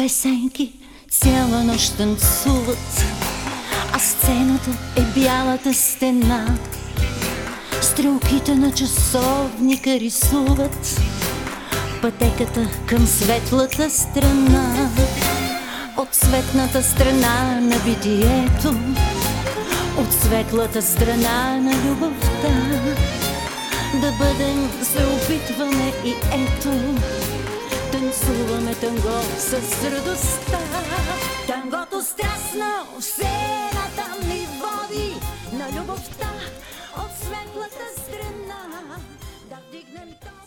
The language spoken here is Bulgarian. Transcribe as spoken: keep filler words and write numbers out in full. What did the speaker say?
песенки цяла нощ танцуват, а сцената е бялата стена. Стрелките на часовника рисуват пътеката към светлата страна. От светната страна на битието, от светлата страна на любовта. Да бъдем, се опитваме и ето танцуваме танго с радостта. Тангото страстно все натам ни води на любовта от светлата страна. Да вдигнем